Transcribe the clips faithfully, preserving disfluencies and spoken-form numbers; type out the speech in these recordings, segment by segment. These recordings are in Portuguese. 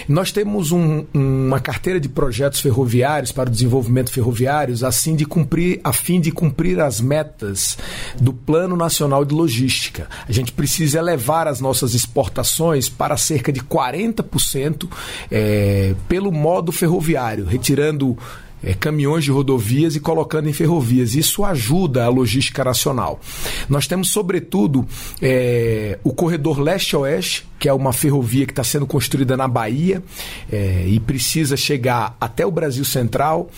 Nós temos um, uma carteira de projetos ferroviários para o desenvolvimento ferroviário, assim de cumprir, a fim de cumprir as metas do Plano Nacional de Logística. A gente precisa elevar as nossas exportações para cerca de quarenta por cento é, pelo modo ferroviário, retirando É, caminhões de rodovias e colocando em ferrovias. Isso ajuda a logística nacional. Nós temos, sobretudo, é, o corredor leste-oeste, que é uma ferrovia que está sendo construída na Bahia é, e precisa chegar até o Brasil Central,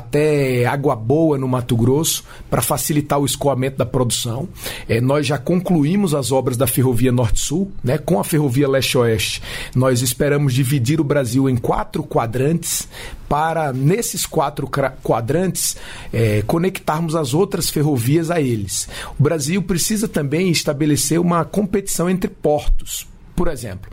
até Água Boa, no Mato Grosso, para facilitar o escoamento da produção. É, nós já concluímos as obras da ferrovia Norte-Sul, né? Com a ferrovia leste-oeste. Nós esperamos dividir o Brasil em quatro quadrantes, para, nesses quatro quadrantes, é, conectarmos as outras ferrovias a eles. O Brasil precisa também estabelecer uma competição entre portos. Por exemplo,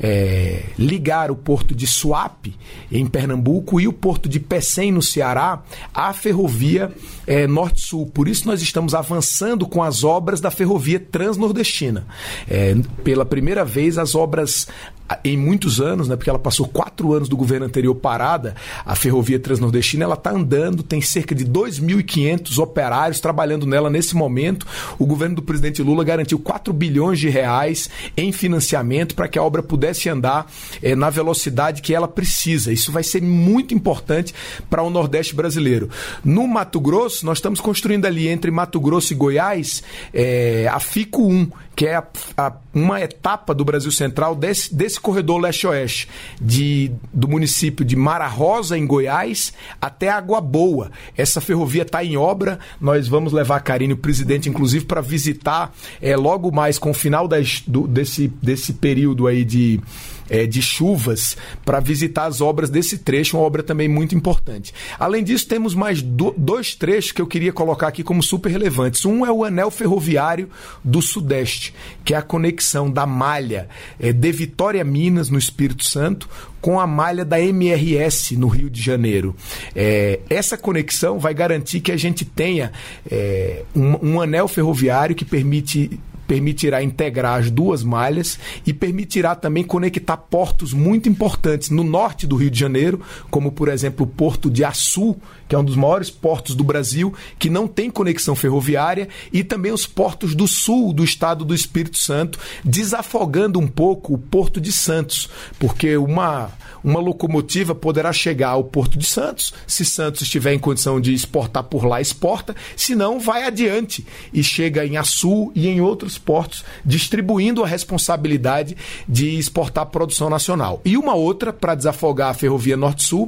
é, ligar o porto de Suape, em Pernambuco, e o porto de Pecém, no Ceará, à ferrovia é, Norte-Sul. Por isso nós estamos avançando com as obras da ferrovia transnordestina. É, pela primeira vez, as obras em muitos anos, né, porque ela passou quatro anos do governo anterior parada, a ferrovia transnordestina ela está andando, tem cerca de dois mil e quinhentos operários trabalhando nela nesse momento. O governo do presidente Lula garantiu quatro bilhões de reais em financiamento para que a obra pudesse andar é, na velocidade que ela precisa. Isso vai ser muito importante para o Nordeste brasileiro. No Mato Grosso, nós estamos construindo ali entre Mato Grosso e Goiás é, a FICO um, que é a, a, uma etapa do Brasil Central desse, desse corredor leste-oeste, de, do município de Mara Rosa, em Goiás, até Água Boa. Essa ferrovia está em obra, nós vamos levar a Karine, o presidente, inclusive, para visitar é, logo mais com o final das, do, desse, desse período aí de... É, de chuvas, para visitar as obras desse trecho, uma obra também muito importante. Além disso, temos mais do, dois trechos que eu queria colocar aqui como super relevantes. Um é o anel ferroviário do Sudeste, que é a conexão da malha é, de Vitória, Minas, no Espírito Santo, com a malha da M R S no Rio de Janeiro. É, essa conexão vai garantir que a gente tenha é, um, um anel ferroviário que permite... permitirá integrar as duas malhas e permitirá também conectar portos muito importantes no norte do Rio de Janeiro, como, por exemplo, o Porto de Açu, que é um dos maiores portos do Brasil, que não tem conexão ferroviária, e também os portos do sul do estado do Espírito Santo, desafogando um pouco o Porto de Santos, porque uma, uma locomotiva poderá chegar ao Porto de Santos, se Santos estiver em condição de exportar por lá, exporta, se não, vai adiante e chega em Açu e em outros portos, distribuindo a responsabilidade de exportar a produção nacional. E uma outra, para desafogar a ferrovia Norte-Sul,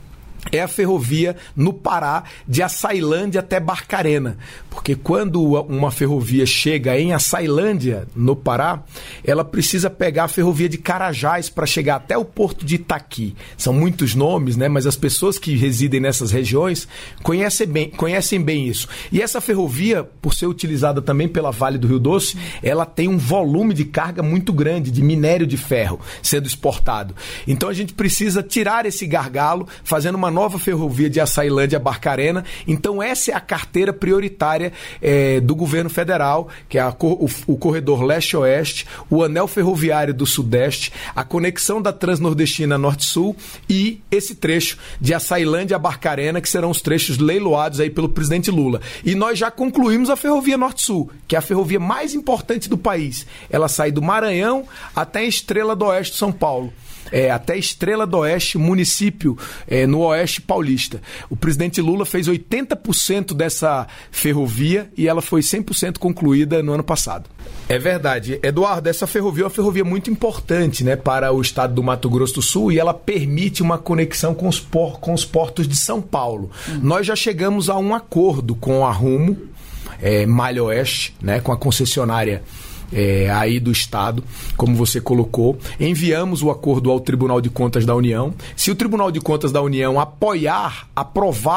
é a ferrovia no Pará, de Açailândia até Barcarena. Porque quando uma ferrovia chega em Açailândia, no Pará, ela precisa pegar a ferrovia de Carajás para chegar até o porto de Itaqui. São muitos nomes, né? Mas as pessoas que residem nessas regiões conhecem bem, conhecem bem isso. E essa ferrovia, por ser utilizada também pela Vale do Rio Doce, ela tem um volume de carga muito grande, de minério de ferro sendo exportado. Então a gente precisa tirar esse gargalo, fazendo uma nova ferrovia de Açailândia a Barcarena. Então essa é a carteira prioritária é, do governo federal, que é a, o, o corredor leste-oeste, o anel ferroviário do Sudeste, a conexão da Transnordestina Norte-Sul e esse trecho de Açailândia a Barcarena, que serão os trechos leiloados aí pelo presidente Lula. E nós já concluímos a ferrovia Norte-Sul, que é a ferrovia mais importante do país. Ela sai do Maranhão até a Estrela do Oeste de São Paulo. É, até Estrela do Oeste, município é, no Oeste Paulista. O presidente Lula fez oitenta por cento dessa ferrovia e ela foi cem por cento concluída no ano passado. É verdade. Eduardo, essa ferrovia é uma ferrovia muito importante, né, para o estado do Mato Grosso do Sul, e ela permite uma conexão com os, por, com os portos de São Paulo. Hum. Nós já chegamos a um acordo com a Rumo, é, Malha Oeste, né, com a concessionária É, aí do Estado, como você colocou. Enviamos o acordo ao Tribunal de Contas da União. Se o Tribunal de Contas da União apoiar, aprovar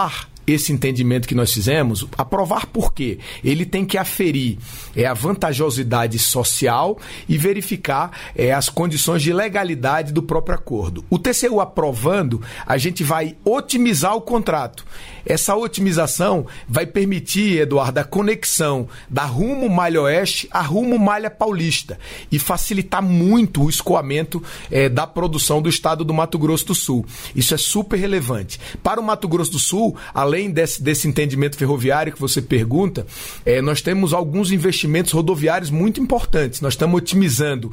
esse entendimento que nós fizemos, aprovar por quê? Ele tem que aferir é, a vantajosidade social e verificar é, as condições de legalidade do próprio acordo. O T C U aprovando, a gente vai otimizar o contrato. Essa otimização vai permitir, Eduardo, a conexão da Rumo Malha Oeste a Rumo Malha Paulista e facilitar muito o escoamento é, da produção do estado do Mato Grosso do Sul. Isso é super relevante. Para o Mato Grosso do Sul, além desse, desse entendimento ferroviário que você pergunta, é, nós temos alguns investimentos rodoviários muito importantes. Nós estamos otimizando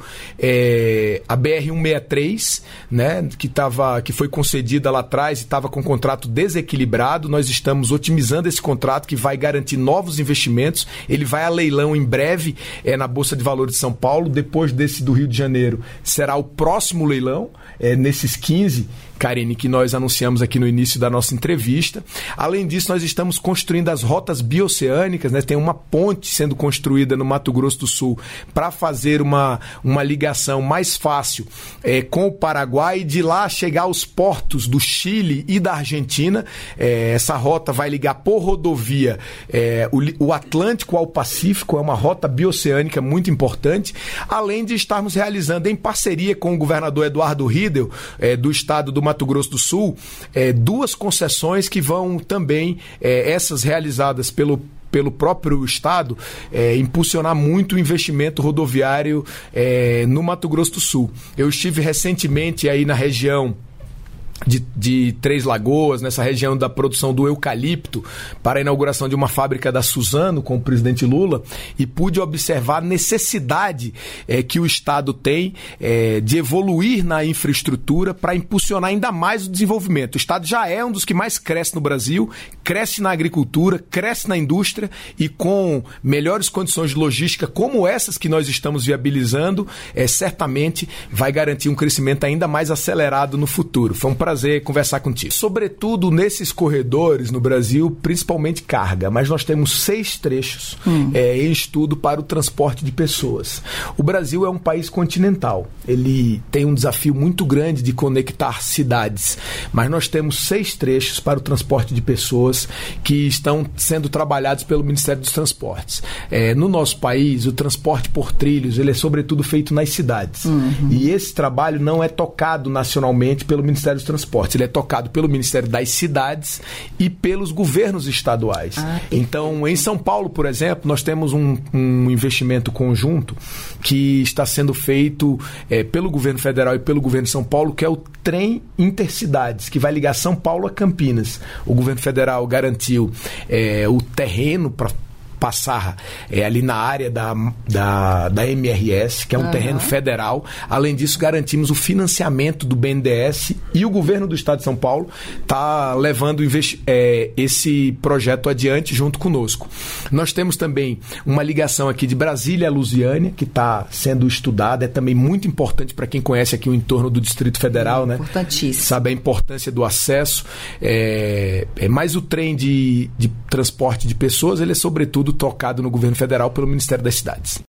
é, a B R cento e sessenta e três, né, que, tava, que foi concedida lá atrás e estava com um contrato desequilibrado. Nós estamos otimizando esse contrato que vai garantir novos investimentos. Ele vai a leilão em breve é, na Bolsa de Valores de São Paulo. Depois desse do Rio de Janeiro, será o próximo leilão, é, nesses quinze, Karine, que nós anunciamos aqui no início da nossa entrevista. Além disso, nós estamos construindo as rotas bioceânicas, né? Tem uma ponte sendo construída no Mato Grosso do Sul para fazer uma, uma ligação mais fácil é, com o Paraguai e de lá chegar aos portos do Chile e da Argentina. É, essa rota vai ligar por rodovia é, o, o Atlântico ao Pacífico, é uma rota bioceânica muito importante, além de estarmos realizando em parceria com o governador Eduardo Riedel, é, do estado do Mato Grosso do Sul, é, duas concessões que vão também, é, essas realizadas pelo pelo próprio Estado, é, impulsionar muito o investimento rodoviário é, no Mato Grosso do Sul. Eu estive recentemente aí na região De, de Três Lagoas, nessa região da produção do eucalipto, para a inauguração de uma fábrica da Suzano com o presidente Lula, e pude observar a necessidade é, que o Estado tem é, de evoluir na infraestrutura para impulsionar ainda mais o desenvolvimento. O Estado já é um dos que mais cresce no Brasil, cresce na agricultura, cresce na indústria, e com melhores condições de logística como essas que nós estamos viabilizando, é, certamente vai garantir um crescimento ainda mais acelerado no futuro. Foi um prazer conversar contigo. Sobretudo nesses corredores no Brasil, principalmente carga, mas nós temos seis trechos hum. é, em estudo para o transporte de pessoas. O Brasil é um país continental, ele tem um desafio muito grande de conectar cidades, mas nós temos seis trechos para o transporte de pessoas que estão sendo trabalhados pelo Ministério dos Transportes. É, no nosso país, o transporte por trilhos, ele é sobretudo feito nas cidades, uhum. e esse trabalho não é tocado nacionalmente pelo Ministério dos Transportes. Ele é tocado pelo Ministério das Cidades e pelos governos estaduais. Ah, então, em São Paulo, por exemplo, nós temos um, um investimento conjunto que está sendo feito é, pelo governo federal e pelo governo de São Paulo, que é o trem intercidades, que vai ligar São Paulo a Campinas. O governo federal garantiu é, o terreno para passar é, ali na área da, da, da M R S, que é um uhum. terreno federal. Além disso, garantimos o financiamento do B N D E S, e o governo do estado de São Paulo está levando investi- é, esse projeto adiante junto conosco. Nós temos também uma ligação aqui de Brasília a Lusiânia, que está sendo estudada, é também muito importante para quem conhece aqui o entorno do Distrito Federal, é, né? Importantíssimo. Sabe a importância do acesso. É, é, mas o trem de, de transporte de pessoas, ele é sobretudo tocado no governo federal pelo Ministério das Cidades.